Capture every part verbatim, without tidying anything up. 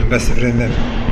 beste vrienden.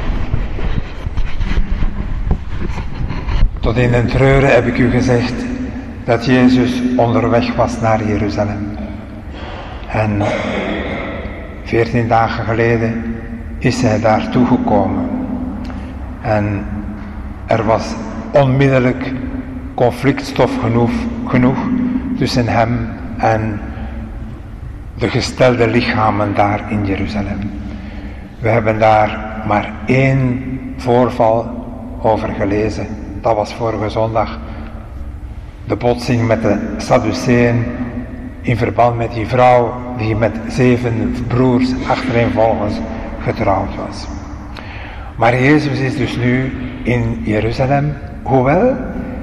Tot in den treuren heb ik u gezegd dat Jezus onderweg was naar Jeruzalem. En veertien dagen geleden is hij daartoe gekomen. En er was onmiddellijk conflictstof genoeg, genoeg tussen hem en de gestelde lichamen daar in Jeruzalem. We hebben daar maar één voorval over gelezen. Dat was vorige zondag. De botsing met de Sadduceeën in verband met die vrouw die met zeven broers achtereenvolgens getrouwd was. Maar Jezus is dus nu in Jeruzalem, hoewel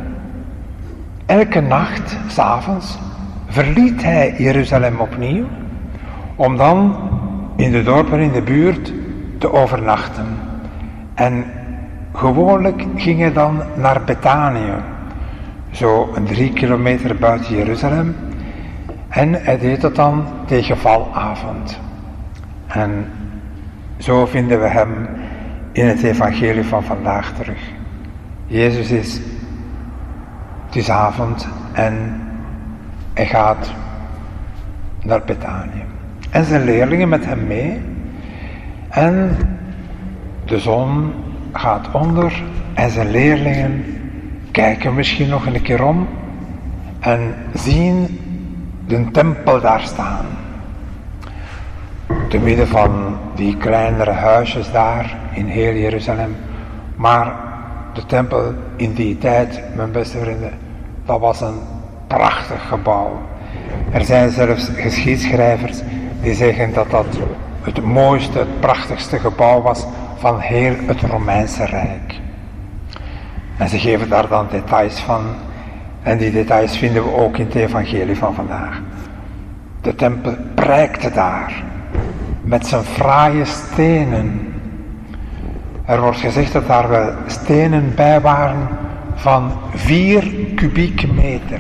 elke nacht, 's avonds, verliet hij Jeruzalem opnieuw, om dan in de dorpen in de buurt te overnachten. En gewoonlijk ging hij dan naar Betanië, zo een drie kilometer buiten Jeruzalem, en hij deed het dan tegen valavond. En zo vinden we hem in het evangelie van vandaag terug. Jezus is, het is avond en hij gaat naar Betanië. En zijn leerlingen met hem mee. En de zon gaat onder en zijn leerlingen kijken misschien nog een keer om en zien de tempel daar staan. Te midden van die kleinere huisjes daar in heel Jeruzalem. Maar de tempel in die tijd, mijn beste vrienden, dat was een prachtig gebouw. Er zijn zelfs geschiedschrijvers die zeggen dat dat het mooiste, het prachtigste gebouw was van heel het Romeinse Rijk. En ze geven daar dan details van. En die details vinden we ook in het evangelie van vandaag. De tempel prijkte daar met zijn fraaie stenen. Er wordt gezegd dat daar wel stenen bij waren van vier kubieke meter.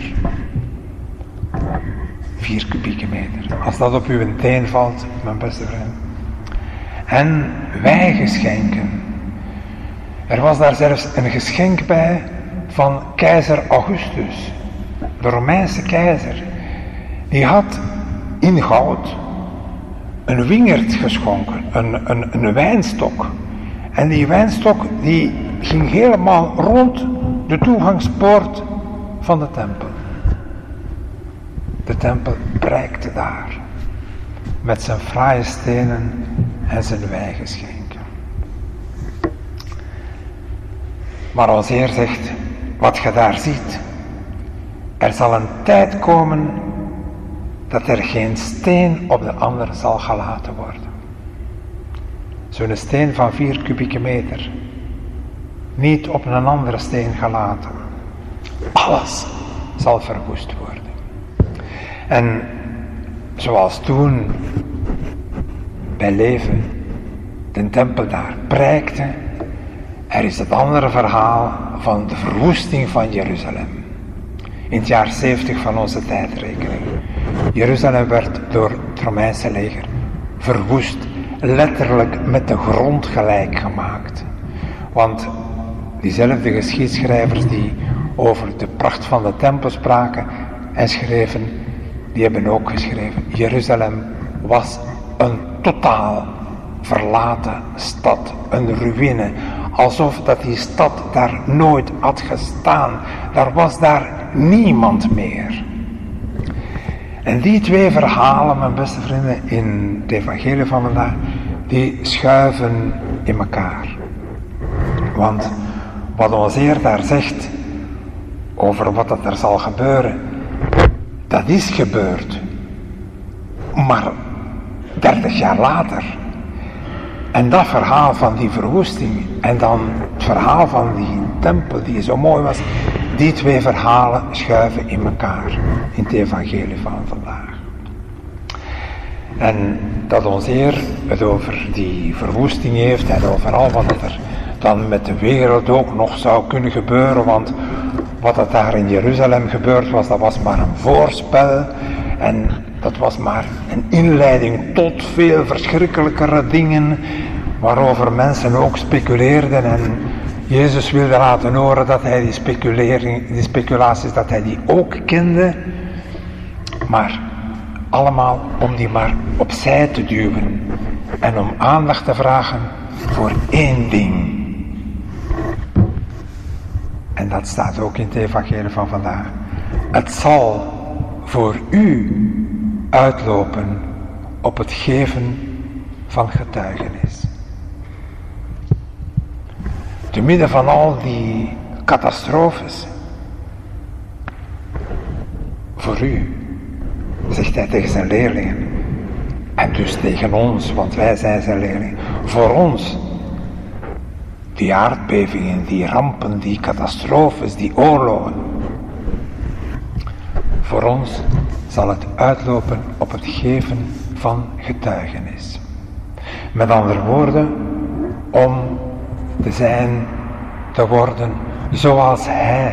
Vier kubieke meter. Als dat op uw teen valt, mijn beste vriend. En wijngeschenken. Er was daar zelfs een geschenk bij van keizer Augustus, de Romeinse keizer. Die had in goud een wingerd geschonken, een, een, een wijnstok. En die wijnstok die ging helemaal rond de toegangspoort van de tempel. De tempel prijkte daar met zijn fraaie stenen en zijn wijngeschenken. Maar ons Heer zegt, wat je daar ziet, er zal een tijd komen dat er geen steen op de andere zal gelaten worden. Zo'n steen van vier kubieke meter, niet op een andere steen gelaten. Alles zal verwoest worden. En zoals toen bij leven de tempel daar prijkte, er is het andere verhaal van de verwoesting van Jeruzalem. In het jaar zeventig van onze tijdrekening. Jeruzalem werd door het Romeinse leger verwoest, letterlijk met de grond gelijk gemaakt. Want diezelfde geschiedschrijvers die over de pracht van de tempel spraken en schreven, die hebben ook geschreven, Jeruzalem was een totaal verlaten stad, een ruïne. Alsof dat die stad daar nooit had gestaan. Daar was daar niemand meer. En die twee verhalen, mijn beste vrienden, in het evangelie van vandaag, die schuiven in elkaar. Want wat ons Heer daar zegt, over wat dat er zal gebeuren, dat is gebeurd. Maar dertig jaar later. En dat verhaal van die verwoesting en dan het verhaal van die tempel die zo mooi was, die twee verhalen schuiven in elkaar in het evangelie van vandaag. En dat ons Heer het over die verwoesting heeft en over al wat er dan met de wereld ook nog zou kunnen gebeuren, want wat er daar in Jeruzalem gebeurd was, dat was maar een voorspel en dat was maar een inleiding tot veel verschrikkelijkere dingen, waarover mensen ook speculeerden en Jezus wilde laten horen dat hij die, speculering, die speculaties, dat hij die ook kende, maar allemaal om die maar opzij te duwen en om aandacht te vragen voor één ding. En dat staat ook in het evangelie van vandaag. Het zal voor u uitlopen op het geven van getuigenis. Te midden van al die catastrofes, voor u, zegt hij tegen zijn leerlingen, en dus tegen ons, want wij zijn zijn leerlingen, voor ons, die aardbevingen, die rampen, die catastrofes, die oorlogen, voor ons zal het uitlopen op het geven van getuigenis. Met andere woorden, om te zijn, te worden zoals hij.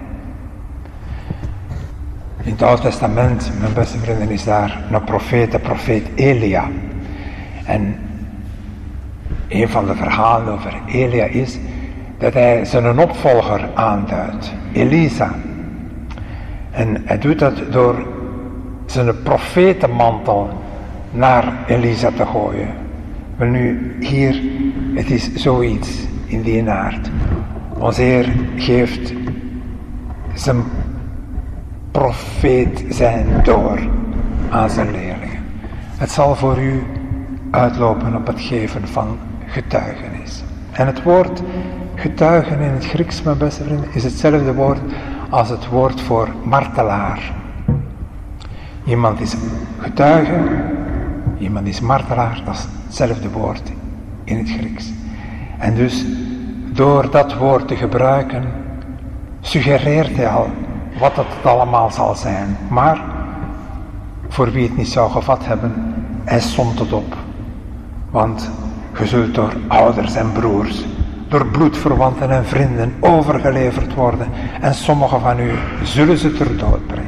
In het Oude Testament, mijn beste vrienden, is daar een profeet, de profeet Elia. En een van de verhalen over Elia is dat hij zijn opvolger aanduidt, Elisa. En hij doet dat door zijn profetenmantel naar Elisa te gooien. Maar nu, hier, het is zoiets in die aard. Onze Heer geeft zijn profeet zijn door aan zijn leerlingen. Het zal voor u uitlopen op het geven van getuigenis. En het woord getuigen in het Grieks, mijn beste vrienden, is hetzelfde woord als het woord voor martelaar. Iemand is getuige, iemand is martelaar, dat is hetzelfde woord in het Grieks. En dus, door dat woord te gebruiken, suggereert hij al wat het allemaal zal zijn. Maar, voor wie het niet zou gevat hebben, hij somt het op. Want je zult door ouders en broers, door bloedverwanten en vrienden overgeleverd worden. En sommigen van u zullen ze ter dood brengen.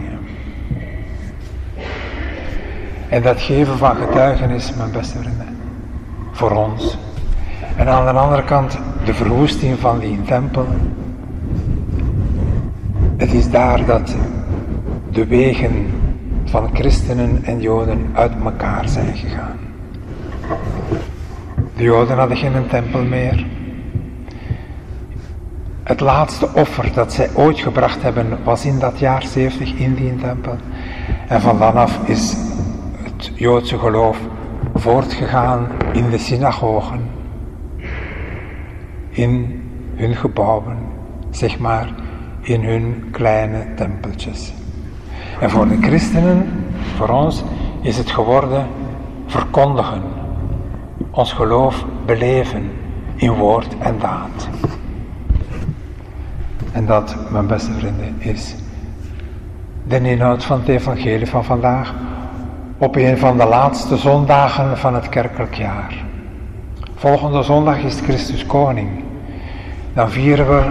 En dat geven van getuigenis, mijn beste vrienden, voor ons. En aan de andere kant de verwoesting van die tempel. Het is daar dat de wegen van christenen en joden uit elkaar zijn gegaan. De joden hadden geen tempel meer. Het laatste offer dat zij ooit gebracht hebben was in dat jaar zeventig in die tempel. En van dan af is het Joodse geloof voortgegaan in de synagogen, in hun gebouwen, zeg maar, in hun kleine tempeltjes. En voor de christenen, voor ons, is het geworden verkondigen, ons geloof beleven in woord en daad. En dat, mijn beste vrienden, is de inhoud van het evangelie van vandaag op een van de laatste zondagen van het kerkelijk jaar. Volgende zondag is Christus koning. Dan vieren we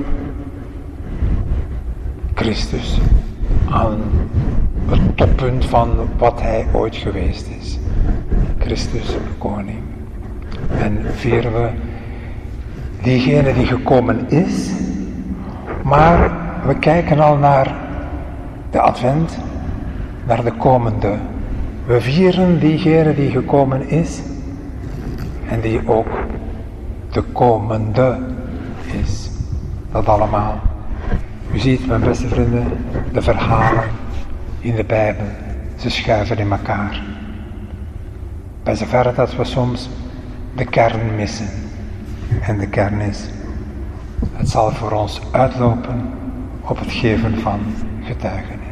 Christus aan het toppunt van wat hij ooit geweest is. Christus koning. En vieren we diegene die gekomen is, maar we kijken al naar de advent, naar de komende. We vieren diegene die gekomen is en die ook de komende is. Dat allemaal. U ziet, mijn beste vrienden, de verhalen in de Bijbel, ze schuiven in elkaar. Bij zoverre dat we soms de kern missen. En de kern is, het zal voor ons uitlopen op het geven van getuigenis.